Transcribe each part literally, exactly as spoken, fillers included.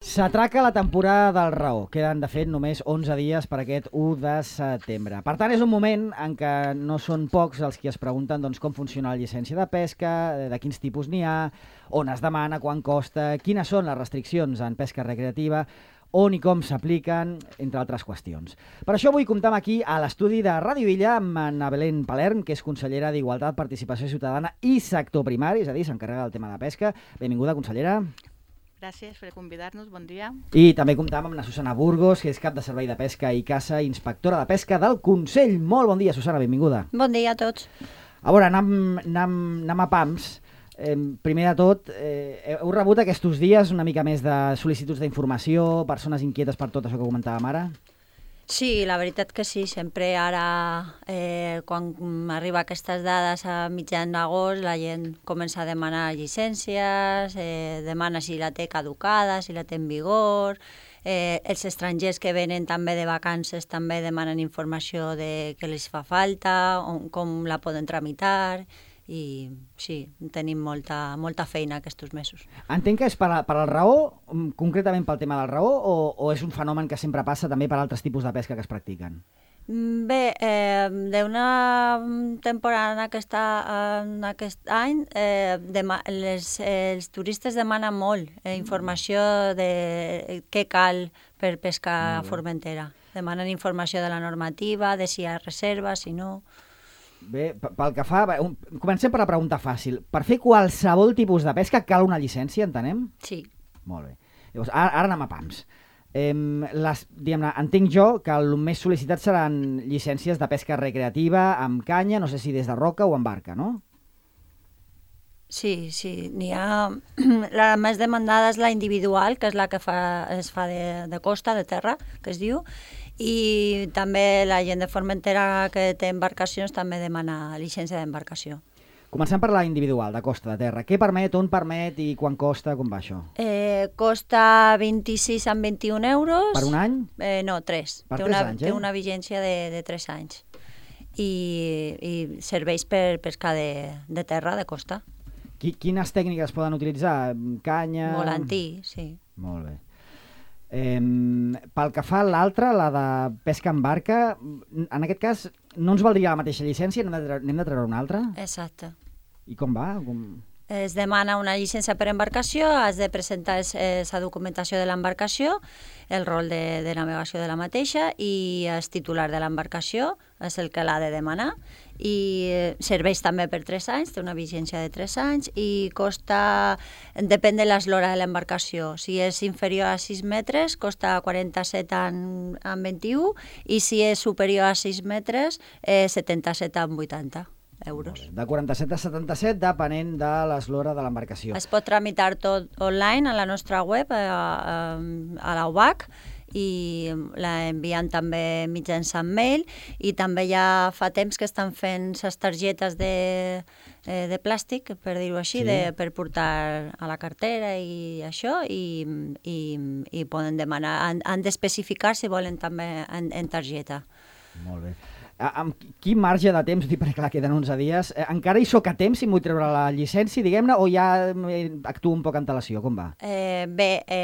S'atraca la temporada del raó. Queden, de fet, només onze dies per aquest u de setembre. Per tant, és un moment en què no són pocs els qui es pregunten doncs, com funciona la llicència de pesca, de quins tipus n'hi ha, on es demana, quan costa, quines són les restriccions en pesca recreativa, on i com s'apliquen, entre altres qüestions. Per això avui comptem aquí a l'estudi de Ràdio Illa amb Ana Belén Palerm, que és consellera d'Igualtat, Participació Ciutadana i Sector Primari, és a dir, s'encarrega del tema de pesca. Benvinguda, consellera. Gràcies per convidar-nos, bon dia. I també comptam amb la Susana Burgos, que és cap de Servei de Pesca i Caça, inspectora de pesca del Consell. Molt bon dia, Susana, benvinguda. Bon dia a tots. A veure, anem, anem, anem a pams. Eh, primer de tot, eh, heu rebut aquests dies una mica més de sol·licituds d'informació, persones inquietes per tot això que comentàvem ara? Sí, la veritat que sí. Sempre ara, eh, quan arriba aquestes dades a mitjan d'agost, la gent comença a demanar llicències, eh, demana si la té caducada, si la té en vigor. Eh, els estrangers que venen també de vacances també demanen informació de què els fa falta, on, com la poden tramitar. I sí, tenim molta, molta feina aquests mesos. Entenc que és per, a, per al raó, concretament pel tema del raó, o, o és un fenomen que sempre passa també per altres tipus de pesca que es practiquen? Bé, eh, d'una temporada en, aquesta, en aquest any, eh, dema, les, els turistes demanen molt eh, informació de què cal per pescar a Formentera. Demanen informació de la normativa, de si hi ha reserva, si no... Bé, pel que fa... Un, comencem per la pregunta fàcil. Per fer qualsevol tipus de pesca cal una llicència, entenem? Sí. Molt bé. Llavors, ara, ara anem a pams. Eh, les, diguem-ne, entenc jo que el més sol·licitat seran llicències de pesca recreativa amb canya, no sé si des de roca o amb barca, no? Sí, sí. N'hi ha... La més demandada és la individual, que és la que fa, es fa de, de costa, de terra, que es diu, i també la gent de Formentera que té embarcacions també demana llicència d'embarcació. Comencem per la individual, de costa, de terra. Què permet, on permet i quan costa, com va això? Eh, costa vint-i-sis amb vint-i-un euros. Per un any? Eh, no, tres. Per té tres una, anys, eh? Té una vigència de, de tres anys. I, i serveix per pescar de, de terra, de costa. Qui, quines tècniques poden utilitzar? Canya... Volantí, sí. Molt bé. Eh, pel que fa a l'altra, la de pesca en barca, en aquest cas no ens valdria la mateixa llicència, n'hem de, n'hem de treure una altra? Exacte. I com va? Com... Es demana una llicència per embarcació, has de presentar la documentació de l'embarcació, el rol de, de navegació de la mateixa, i el titular de l'embarcació és el que l'ha de demanar, i serveix també per tres anys, té una vigència de tres anys, i costa, depèn de l'eslora de l'embarcació. Si és inferior a sis metres, costa quaranta-set amb vint-i-u, i si és superior a sis metres, eh, setanta-set amb vuitanta euros. De quaranta-set a setanta-set, depenent de l'eslora de l'embarcació. Es pot tramitar tot online a la nostra web, a, a, a la U B A C, i la envien també mitjançant mail, i també ja fa temps que estan fent les targetes de, eh, de plàstic, per dir-ho així, Sí. de, per portar a la cartera i això, i, i, i poden demanar, han, han d'especificar si volen també en, en targeta. Molt bé. Amb quin marge de temps, perquè clar, queden onze dies, eh, encara hi soc a temps si em vull treure la llicència, diguem-ne, o ja actuo un poc en antelació? Com va? Eh, bé, eh,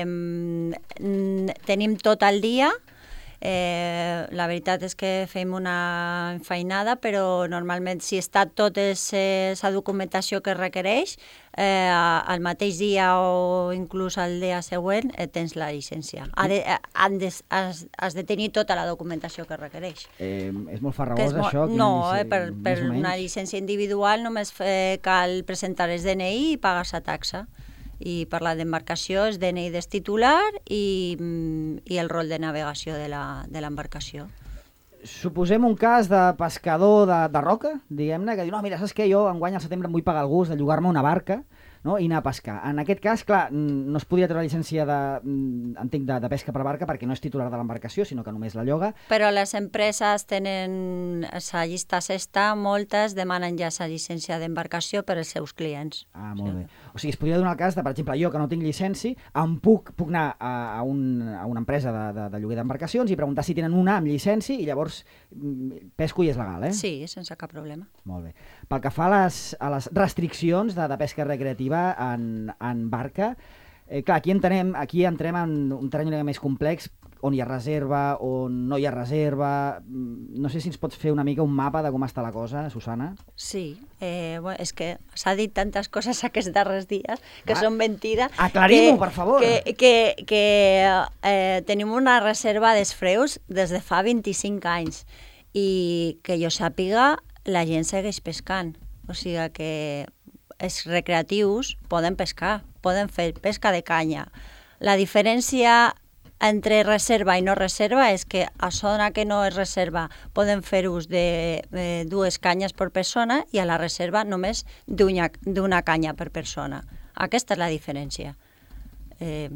tenim tot el dia. Eh, la veritat és que fem una feinada, però normalment si està tota la documentació que requereix, eh, al mateix dia o inclús al dia següent eh, tens la llicència. Ha de, han de, has, has de tenir tota la documentació que requereix. Eh, és molt Que farragós, és molt- això? No, Quina eh, per, llicència- per més o una menys? llicència individual només eh, cal presentar el D N I i pagar la taxa. I per la d'embarcació és D N I del titular i, i el rol de navegació de l'embarcació. Suposem un cas de pescador de, de roca, diguem-ne, que diu, no, mira, saps què, jo enguany al setembre em vull pagar el gust de llogar-me una barca, no? I anar a pescar. En aquest cas, clar, no es podria treure la llicència de, entenc, de, de pesca per barca perquè no és titular de l'embarcació, sinó que només la lloga. Però les empreses tenen la llista sexta, moltes demanen ja la llicència d'embarcació per als seus clients. Ah, molt Sí. bé. O sigui, es podria donar el cas de, per exemple, jo que no tinc llicència, em puc, puc anar a, a, un, a una empresa de, de, de lloguer d'embarcacions i preguntar si tenen una amb llicència i llavors mm, pesco i és legal, eh? Sí, sense cap problema. Molt bé. Pel que fa a les, a les restriccions de, de pesca recreativa en, en barca, Eh, clar, aquí entenem, aquí entrem en un terreny una mica més complex, on hi ha reserva, on no hi ha reserva. No sé si ens pots fer una mica un mapa de com està la cosa, Susana. Sí, eh, bueno, és que s'ha dit tantes coses aquests darrers dies que Ah, són mentida. aclarim-ho, per favor. Que, que, que eh, tenim una reserva d'esfreus des de fa vint-i-cinc anys i que jo sàpiga la gent segueix pescant. O sigui que els recreatius poden pescar, poden fer pesca de canya. La diferència entre reserva i no reserva és que a zona que no és reserva poden fer ús de eh, dues canyes per persona i a la reserva només d'una canya per persona. Aquesta és la diferència. Eh,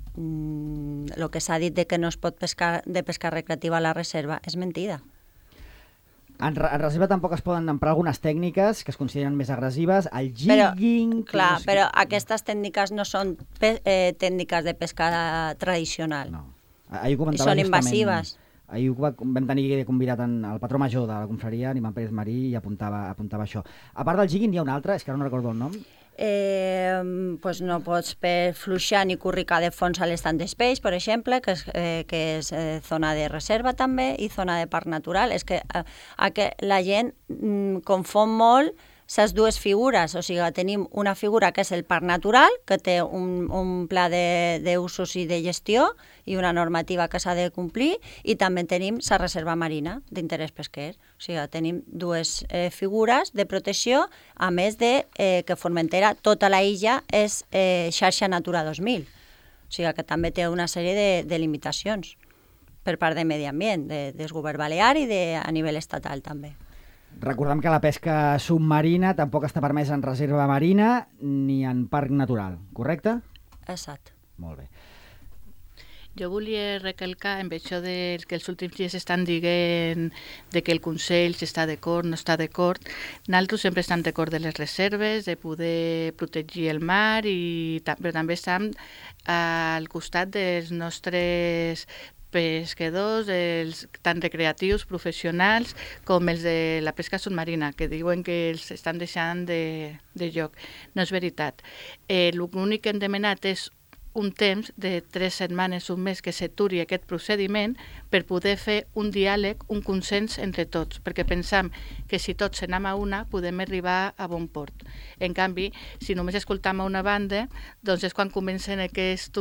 mm, el que s'ha dit de que no es pot pescar de pesca recreativa a la reserva és mentida. En, re en reserva tampoc es poden emprar algunes tècniques que es consideren més agressives, el jigging... Però, clar, no sé però què. aquestes tècniques no són eh, tècniques de pesca tradicional. No. Ahir ho comentava Són justament. invasives. Ahir ho va, vam tenir convidat en, el patró major de la confraria, Animal Pérez Marí, i apuntava, apuntava això. A part del jigging hi ha un altre, és que ara no recordo el nom. Eh, pues no pots per fluixar ni curricar de fons a l'Stand Space, per exemple, que és, eh, que és eh, zona de reserva també i zona de parc natural. És que, eh, a que la gent mm, confon molt les dues figures. O sigui, tenim una figura que és el parc natural, que té un, un pla d'usos i de gestió i una normativa que s'ha de complir, i també tenim la reserva marina d'interès pesquer. O sigui, tenim dues eh, figures de protecció, a més de eh, que Formentera, tota la illa, és eh, xarxa Natura dos mil. O sigui, que també té una sèrie de, de limitacions per part de Medi Ambient, de, del govern balear i de, a nivell estatal també. Recordem que la pesca submarina tampoc està permesa en reserva marina ni en parc natural, correcte? Exacte. Molt bé. Jo volia recalcar amb això de que els últims dies estan dient de que el Consell si està d'acord, no està d'acord. Nosaltres sempre estem d'acord de les reserves, de poder protegir el mar, i, però també estem al costat dels nostres pescadors, els, tant recreatius, professionals, com els de la pesca submarina, que diuen que els estan deixant de, de lloc. No és veritat. Eh, L'únic que hem demanat és un temps de tres setmanes, un mes, que s'aturi aquest procediment per poder fer un diàleg, un consens entre tots, perquè pensam que si tots anem a una podem arribar a bon port. En canvi, si només escoltam a una banda, doncs és quan comencen aquests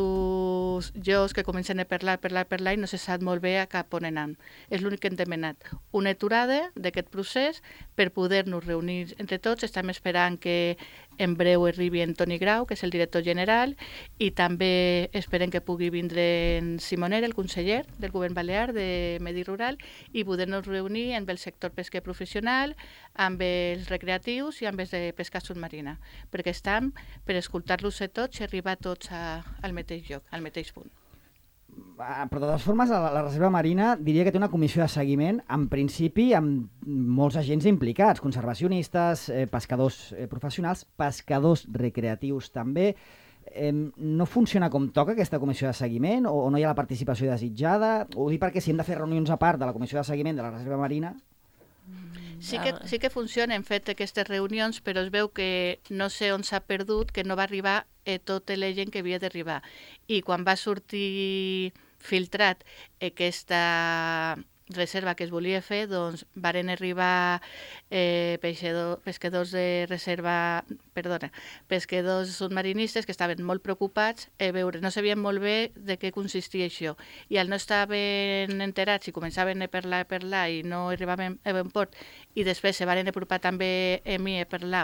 jocs que comencen a parlar, parlar, parlar i no se sap molt bé a cap on anem. És l'únic que hem demanat. Una aturada d'aquest procés per poder-nos reunir entre tots. Estem esperant que en breu arribi en Toni Grau, que és el director general, i també esperem que pugui vindre en Simoner, el conseller del govern balear de Medi Rural, i poder-nos reunir amb el sector pesquer professional, amb els recreatius i amb els de pesca submarina, perquè estem per escoltar-los a tots i arribar tots a, al mateix lloc, al mateix punt. Però de totes formes, la, la reserva marina diria que té una comissió de seguiment, en principi, amb molts agents implicats, conservacionistes, eh, pescadors eh, professionals, pescadors recreatius també. Eh, no funciona com toca aquesta comissió de seguiment o, o no hi ha la participació desitjada? Ho dic perquè si hem de fer reunions a part de la comissió de seguiment de la reserva marina... Sí que, sí que funciona, hem fet aquestes reunions, però es veu que no sé on s'ha perdut, que no va arribar a tota la gent que havia d'arribar. I quan va sortir filtrat aquesta reserva que es volia fer, doncs varen arribar eh, peixador, pescadors de reserva, perdona, pescadors submarinistes que estaven molt preocupats a veure, no sabien molt bé de què consistia això, i al no estaven enterats i començaven a parlar, a parlar i no arribaven a bon port, i després se varen apropar també a mi a parlar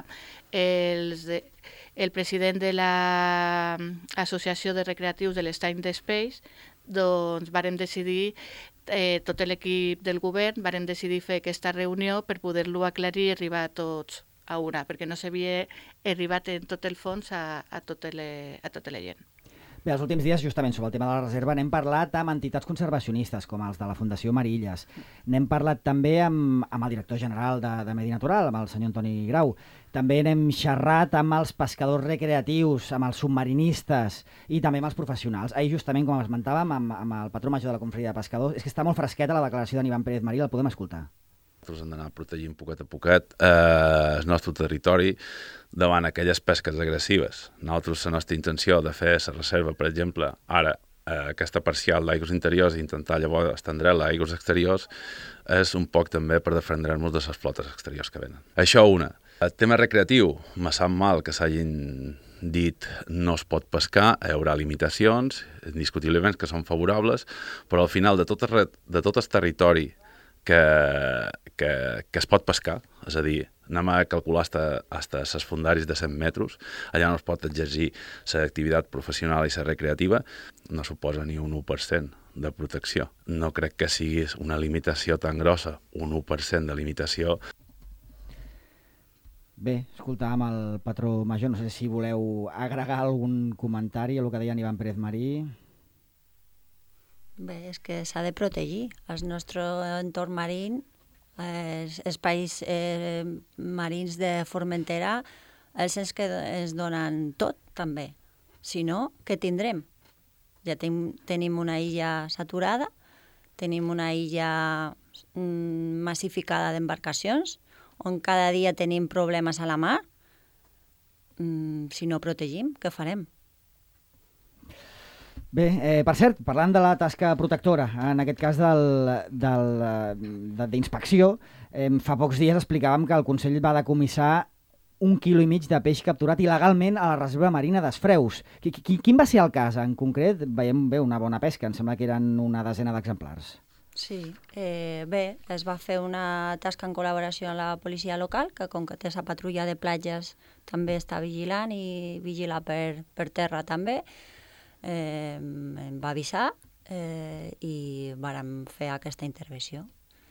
els de, el president de l'Associació de Recreatius de l'Stand Space, doncs vàrem decidir, eh, tot l'equip del govern, vàrem decidir fer aquesta reunió per poder-lo aclarir i arribar a tots a una, perquè no s'havia arribat en tot el fons a, a, tota la, a tota la gent. Bé, els últims dies, justament sobre el tema de la reserva, n'hem parlat amb entitats conservacionistes, com els de la Fundació Marilles. N'hem parlat també amb, amb el director general de, de Medi Natural, amb el senyor Antoni Grau. També n'hem xerrat amb els pescadors recreatius, amb els submarinistes i també amb els professionals. Ahir, justament, com esmentàvem, amb, amb el patró major de la Confraria de Pescadors, és que està molt fresqueta la declaració d'Anivan Pérez Marí, el podem escoltar. Nosaltres hem d'anar protegint poquet a poquet eh, el nostre territori davant aquelles pesques agressives. Nosaltres, la nostra intenció de fer la reserva, per exemple, ara, eh, aquesta parcial d'aigües interiors i intentar llavors estendre-la a aigües exteriors, és un poc també per defendre-nos de les flotes exteriors que venen. Això una. El tema recreatiu, me sap mal que s'hagin dit no es pot pescar, hi haurà limitacions, indiscutiblement que són favorables, però al final de tot el, de tot el territori que, que, que es pot pescar, és a dir, anem a calcular fins a les fundaris de cent metres, allà no es pot exercir l'activitat professional i la recreativa, no suposa ni un u per cent de protecció. No crec que sigui una limitació tan grossa, un u per cent de limitació. Bé, escoltàvem el patró major, no sé si voleu agregar algun comentari a el que deia Ivan Pérez Marí. Bé, és que s'ha de protegir. El nostre entorn marí, els espais eh, marins de Formentera, els ens que ens donen tot, també. Si no, què tindrem? Ja ten, tenim una illa saturada, tenim una illa mm, massificada d'embarcacions, on cada dia tenim problemes a la mar. Mm, si no protegim, què farem? Bé, eh, per cert, parlant de la tasca protectora, en aquest cas d'inspecció, eh, fa pocs dies explicàvem que el Consell va decomissar un quilo i mig de peix capturat il·legalment a la reserva marina d'Esfreus. Quin va ser el cas en concret? Veiem bé una bona pesca, em sembla que eren una desena d'exemplars. Sí, eh, bé, es va fer una tasca en col·laboració amb la policia local, que com que té la patrulla de platges també està vigilant i vigila per, per terra també. Eh, em va avisar eh, i vàrem fer aquesta intervenció.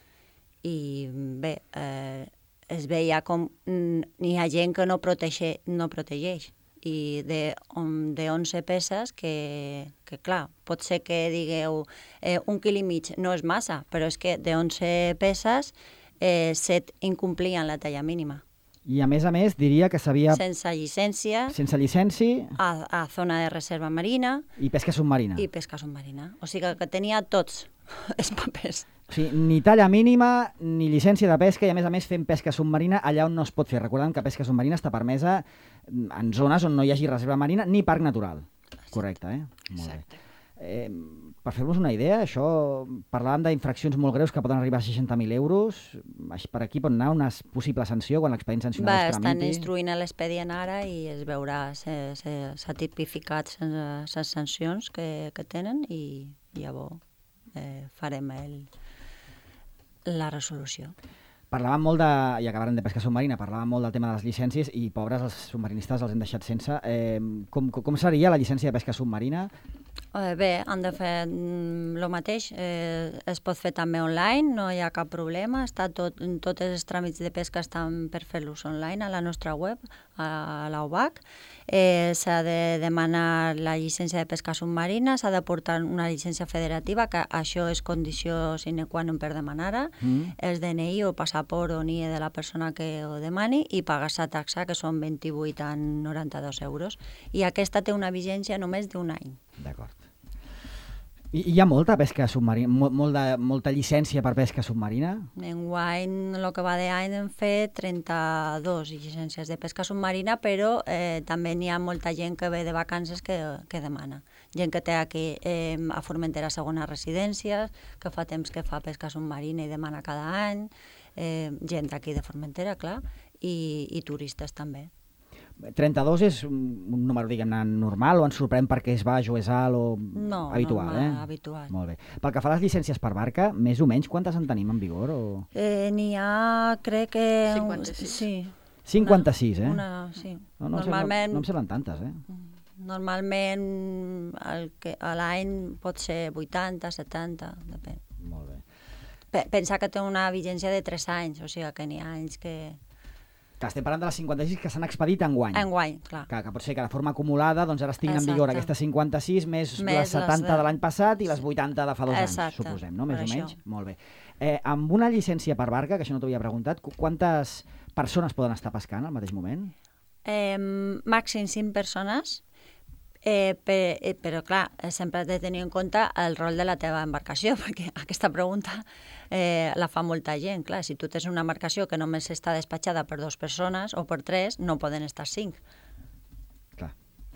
I bé, eh, es veia com n'hi ha gent que no, protege, no protegeix. I de, de onze peces que, que, clar, pot ser que digueu eh, un quilo i mig no és massa, però és que de onze peces, eh, set incomplien la talla mínima. I a més a més diria que s'havia... Sense llicència. Sense llicència. A, a zona de reserva marina. I pesca submarina. I pesca submarina. O sigui que tenia tots els papers. O sigui, ni talla mínima, ni llicència de pesca, i a més a més fent pesca submarina allà on no es pot fer. Recordem que pesca submarina està permesa en zones on no hi hagi reserva marina ni parc natural. Correcte, eh? Molt bé. Eh, per fer-vos una idea, això, parlàvem d'infraccions molt greus que poden arribar a seixanta mil euros. Per aquí pot anar una possible sanció quan l'expedient sancionador es tramiti. Estan instruint l'expedient ara i es veurà, s'ha tipificat les sancions que, que tenen i llavors eh, farem el, la resolució. Parlàvem molt de, i acabàrem de pesca submarina, parlàvem molt del tema de les llicències i pobres els submarinistes els hem deixat sense. Eh, com, com seria la llicència de pesca submarina? Eh, bé, han de fer el mateix. Eh, es pot fer també online, no hi ha cap problema. Està tot, tots els tràmits de pesca estan per fer-los online a la nostra web, a la U B A C. Eh, s'ha de demanar la llicència de pesca submarina, s'ha de portar una llicència federativa, que això és condició sine qua non per demanar-la, mm. el D N I o passaport o N I E de la persona que ho demani i pagar la taxa, que són vint-i-vuit coma noranta-dos euros. I aquesta té una vigència només d'un any. D'acord. I hi ha molta pesca submarina, molt, molt de, molta llicència per pesca submarina? Enguany, el que va d'any, hem fet trenta-dos llicències de pesca submarina, però eh, també n'hi ha molta gent que ve de vacances que, que demana. Gent que té aquí eh, a Formentera segones residències, que fa temps que fa pesca submarina i demana cada any, eh, gent aquí de Formentera, clar, i, i turistes també. trenta-dos és un número, diguem-ne, normal o ens sorprèn perquè és baix o és alt o no, habitual? Normal, eh? habitual. Molt bé. Pel que fa a les llicències per barca, més o menys quantes en tenim en vigor? O... Eh, N'hi ha, crec que... cinquanta-sis. Sí. cinquanta-sis, eh? Una, sí. No, no, Normalment... No, no em semblen tantes, eh? Normalment el que, a l'any pot ser vuitanta, setanta, depèn. Molt bé. P Pensa que té una vigència de tres anys, o sigui que n'hi ha anys que... Que estem parlant de les cinquanta-sis que s'han expedit enguany. Enguany, clar. Que, que pot ser que de forma acumulada doncs ara estiguin Exacte. en vigor aquestes cinquanta-sis més, més les setanta de, de l'any passat i les vuitanta de fa dos Exacte. anys, suposem, no? Més Per o menys? això. Molt bé. Eh, amb una llicència per barca, que això no t'ho havia preguntat, quantes persones poden estar pescant al mateix moment? Eh, màxim cinc persones. Eh, per, eh, però, clar, sempre has de tenir en compte el rol de la teva embarcació, perquè aquesta pregunta eh, la fa molta gent. Clar, si tu tens una embarcació que només està despatxada per dues persones o per tres, no poden estar cinc. Clar.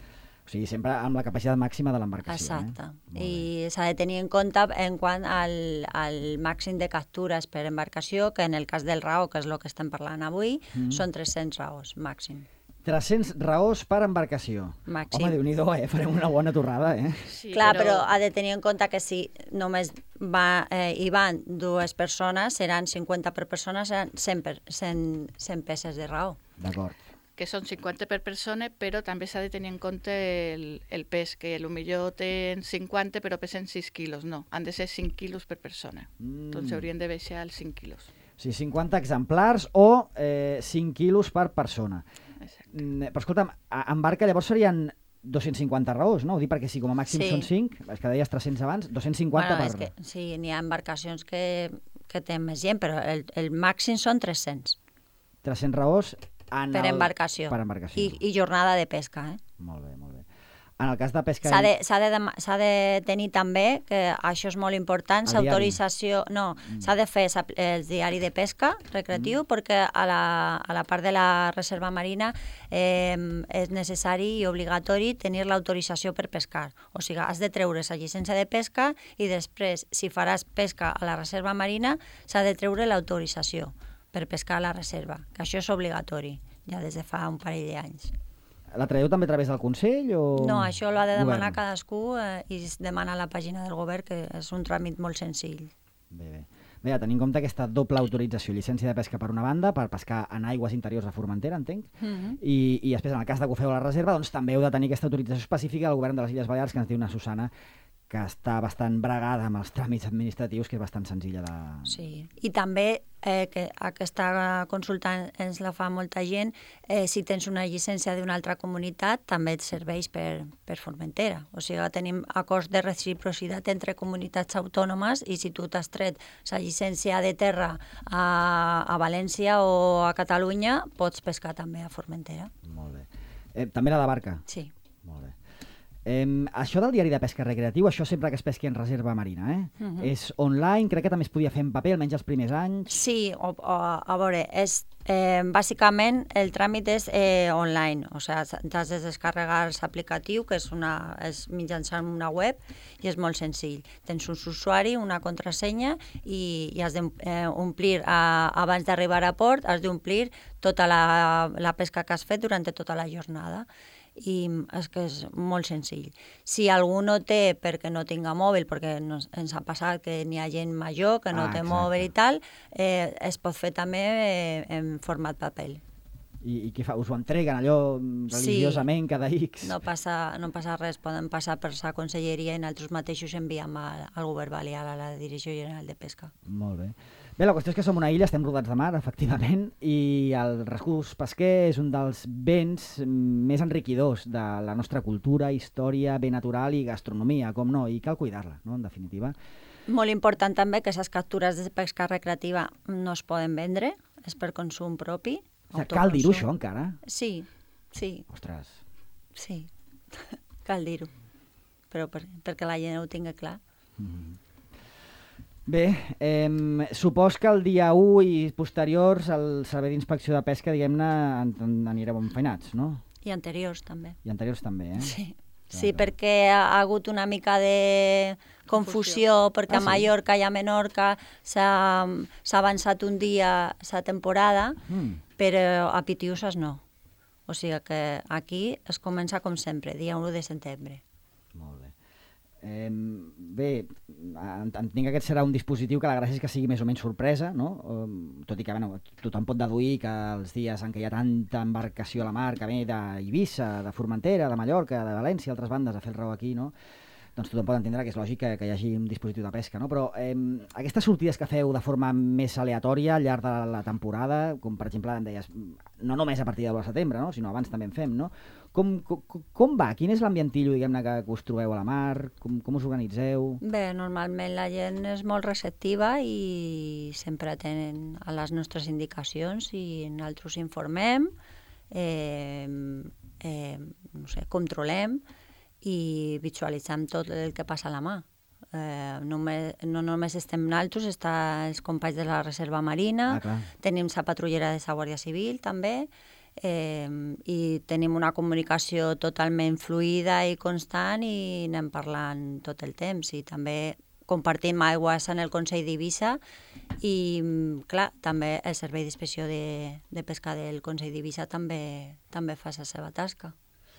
O sigui, sempre amb la capacitat màxima de l'embarcació. Exacte. Eh? I s'ha de tenir en compte en quant al, al màxim de captures per embarcació, que en el cas del raó, que és el que estem parlant avui, mm. són tres-cents raós màxim. tres-cents raós per embarcació. Màxim. Home, Déu-n'hi-do, eh? Farem una bona torrada, eh? Sí, Clar, però... però ha de tenir en compte que si només va, eh, hi van dues persones, seran cinquanta per persona, seran cent, per, cent, cent peces de raó. D'acord. Que són cinquanta per persona, però també s'ha de tenir en compte el, el pes, que potser tenen cinquanta però pesen sis quilos. No, han de ser cinc quilos per persona. Mm. Doncs haurien de baixar als cinc quilos. O sigui, cinquanta exemplars o eh, cinc quilos per persona. Exacte. Mm, però escolta'm, en barca llavors serien dos-cents cinquanta raós, no? Ho dic perquè si com a màxim Sí. són cinc, és que deies tres-cents abans, dos-cents cinquanta Bueno, per... és que, sí, n'hi ha embarcacions que, que tenen més gent, però el, el màxim són tres-cents tres-cents raós en per el... embarcació. Per embarcació. I, I jornada de pesca, eh? Molt bé, molt bé. En el cas de pesca... S'ha de, s'ha de, dem- s'ha de tenir també, que això és molt important, El diari. l'autorització... No, mm. s'ha de fer sa- el diari de pesca recreatiu, mm. perquè a la, a la part de la reserva marina eh, és necessari i obligatori tenir l'autorització per pescar. O sigui, has de treure la llicència de pesca i després, si faràs pesca a la reserva marina, s'ha de treure l'autorització per pescar a la reserva, que això és obligatori, ja des de fa un parell d'anys. La traieu també a través del Consell o...? No, això l'ha de demanar Govern? cadascú eh, i es demana a la pàgina del govern, que és un tràmit molt senzill. Bé, bé. Bé, a tenir en compte aquesta doble autorització, llicència de pesca per una banda, per pescar en aigües interiors de Formentera, entenc, Mm -hmm. i, i després en el cas de que ho feu a la reserva, doncs també heu de tenir aquesta autorització específica del govern de les Illes Balears, que ens diu una Susana, que està bastant bregada amb els tràmits administratius, que és bastant senzilla de... Sí, i també eh, que aquesta consulta ens la fa molta gent, eh, si tens una llicència d'una altra comunitat també et serveix per, per Formentera. O sigui, tenim acords de reciprocitat entre comunitats autònomes i si tu t'has tret la llicència de terra a, a València o a Catalunya, pots pescar també a Formentera. Molt bé. Eh, també la de barca? Sí. Molt bé. Eh, això del diari de pesca recreatiu, això sempre que es pesqui en reserva marina, eh? Uh -huh. És online, crec que també es podia fer en paper, almenys els primers anys. Sí, o, o, a veure, és, eh, bàsicament el tràmit és eh, online, o sigui, t'has de descarregar l'aplicatiu, que és, una, és mitjançant una web, i és molt senzill. Tens un usuari, una contrasenya, i, i has d'omplir, eh, abans d'arribar a port, has d'omplir tota la, la pesca que has fet durant tota la jornada. I és que és molt senzill. Si algú no té perquè no tinga mòbil, perquè nos, ens ha passat que n'hi ha gent major que no Ah, té exacte. mòbil i tal, eh, es pot fer també eh, en format paper. I, i què fa? Us ho entreguen allò religiosament Sí. cada X? No passa, no passa res, poden passar per la conselleria i nosaltres mateixos enviem al, al govern balear, a la Direcció General de Pesca. Molt bé. Bé, la qüestió és que som una illa, estem rodats de mar, efectivament, i el recurs pesquer és un dels béns més enriquidors de la nostra cultura, història, bé natural i gastronomia, com no, i cal cuidar-la, no?, en definitiva. Molt important també que les captures de pesca recreativa no es poden vendre, és per consum propi. O sigui, cal dir-ho, autoconsum. això, encara? Sí, sí, Ostres. sí, cal dir-ho, però per, perquè la gent ho tingui clar. Mm. Bé, eh, supos que el dia u i posteriors el Servei d'Inspecció de Pesca, diguem-ne, en, en, anireu enfeinats, no? I anteriors també. I anteriors també, eh? Sí. Clar, Sí, clar. perquè ha hagut una mica de confusió, perquè Ah, a sí? Mallorca i a Menorca s'ha s'ha avançat un dia la temporada, Mm. però a Pitiusas no. O sigui que aquí es comença com sempre, dia u de setembre. Molt bé. Eh, bé, en- entenc que aquest serà un dispositiu que la gràcia és que sigui més o menys sorpresa, no? Eh, tot i que bueno, tothom pot deduir que els dies en què hi ha tanta embarcació a la mar que ve d'Eivissa, de Formentera, de Mallorca, de València, altres bandes a fer el rau aquí, no? Doncs tothom pot entendre que és lògic que, que hi hagi un dispositiu de pesca, no? Però eh, aquestes sortides que feu de forma més aleatòria al llarg de la temporada, com per exemple em deies, no només a partir de l'u de setembre, no? Sinó abans també en fem, no? Com, com, com va? Quin és l'ambientillo, diguem-ne, que, que us trobeu a la mar? Com, com us organitzeu? Bé, normalment la gent és molt receptiva i sempre tenen a les nostres indicacions i nosaltres informem, eh, eh, no sé, controlem i visualitzem tot el que passa a la mà. Eh, només, no només estem nosaltres, estan els companys de la Reserva Marina, Ah, tenim la patrullera de la Guàrdia Civil també, eh, i tenim una comunicació totalment fluida i constant i anem parlant tot el temps. I també compartim aigües en el Consell d'Eivissa i, clar, també el Servei d'Inspecció de, de Pesca del Consell d'Eivissa també, també fa la seva tasca.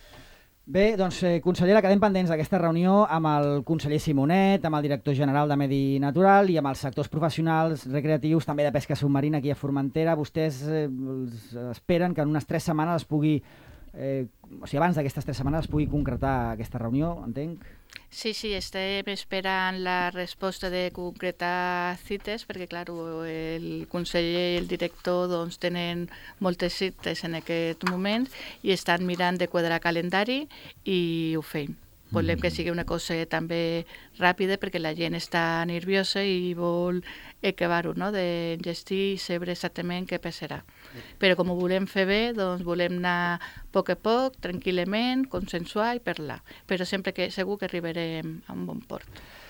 Bé, doncs, eh, consellera, quedem pendents d'aquesta reunió amb el conseller Simonet, amb el director general de Medi Natural i amb els sectors professionals recreatius, també de pesca submarina aquí a Formentera. Vostès eh, esperen que en unes tres setmanes es pugui, eh, o sigui, abans d'aquestes tres setmanes es pugui concretar aquesta reunió, entenc? Sí, sí, estem esperant la resposta de concretar cites, perquè, clar, el conseller i el director doncs, tenen moltes cites en aquest moment i estan mirant de quadrar calendari i ho fem. Volem que sigui una cosa també ràpida perquè la gent està nerviosa i vol acabar-ho, no?, de gestir i saber exactament què passarà. Però com ho volem fer bé, doncs volem anar a poc a poc, tranquil·lament, consensuar i parlar. Però sempre que segur que arribarem a un bon port.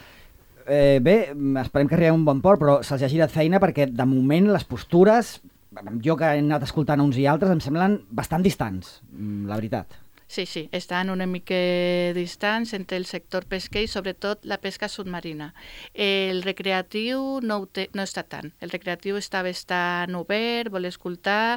Eh, bé, esperem que arribem a un bon port, però se'ls ha girat feina perquè de moment les postures, jo que he anat escoltant uns i altres, em semblen bastant distants, la veritat. Sí, sí, estan una mica distants entre el sector pesquer i sobretot la pesca submarina. El recreatiu no, té, no està tant. El recreatiu està bastant obert, vol escoltar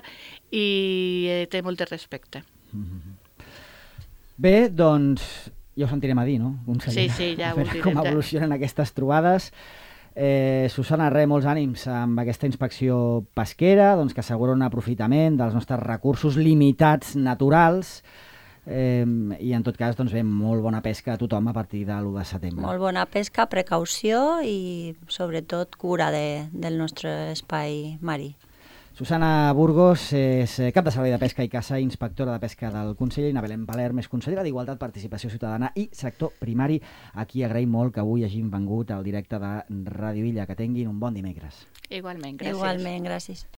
i eh, té molt de respecte. Mm-hmm. Bé, doncs ja ho sentirem a dir, no? Sí, sí, ja ho direm. Com evolucionen aquestes trobades. Eh, Susana, res, molts ànims amb aquesta inspecció pesquera, doncs, que assegura un aprofitament dels nostres recursos limitats naturals. Eh, i en tot cas doncs bé, molt bona pesca a tothom a partir de l'u de setembre. Molt bona pesca, precaució i sobretot cura de, del nostre espai marí. Susana Burgos és cap de servei de pesca i caça, inspectora de pesca del Consell, i na Belén Palerm és consellera d'Igualtat, Participació Ciutadana i Sector Primari. Aquí agraïm molt que avui hagin vengut al directe de Ràdio Illa. Que tinguin un bon dimecres. Igualment, gràcies. Igualment, gràcies.